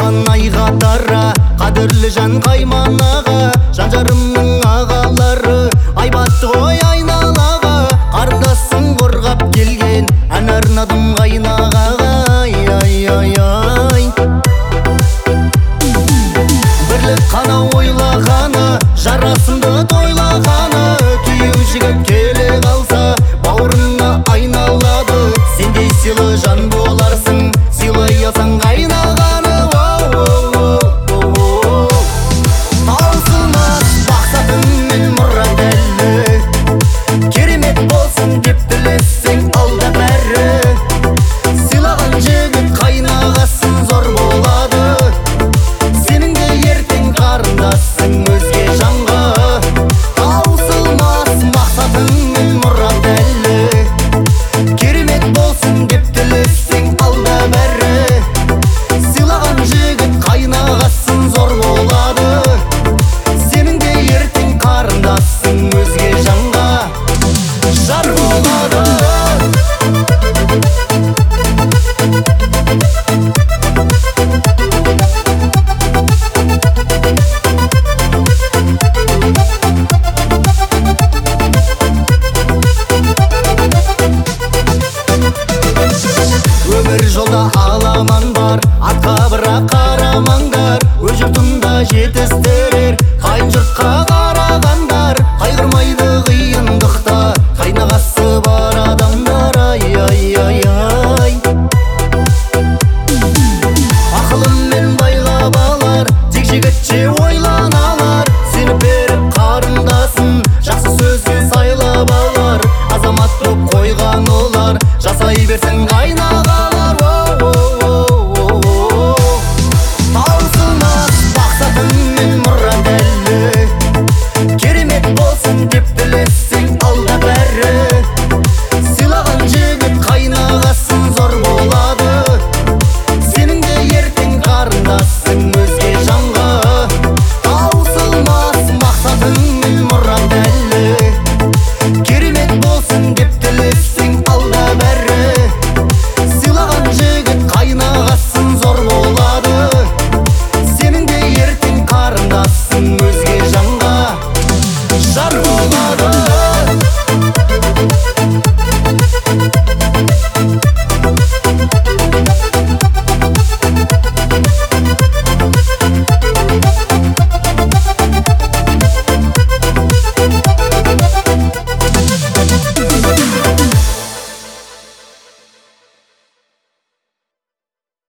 атқан айға дара, қадірлі жан қайманаға, жан-жарымның ағалары айбатты ғой айналаға. Қарындасың қорғап келген, ән арнадым қайнаға. Бірлік қана ойлағаны, жарасымды тойлағаны, күйеу жігіт келе қалса бауырыңа айналады. Сендей сыйлы жан боларсың, сыйлай алсаң қайнағаны. Таусылмас мақсатың мен мұрат әлі, керемет болсын деп тілесең алда бәрі. Сыйлаған жігіт қайнағасын зор болады, сенің де ертең қарындасың өзге жанға. Таусылмас мақсатың мен мұрат әлі, керемет болсын деп тілесең алда бәрі. Сыйлаған жігіт қайнағасын зор болады, сенің де ертең қарындасың өзге жанға жар болады. Өмір жолда аламан бар, артқа бірақ қарамаңдар. Өз жұртында жетістірер, қайын жұртқа қарағандар. Қайғырмайды қиындықта қайнағасы бар адамдар. Ақылыммен байлап алар, тек жігітше ойланалар. Сені беріп қарындасын, жақсы сөзге сайлап алар. Азамат боп қойған олар, жасай берсін қайнаға.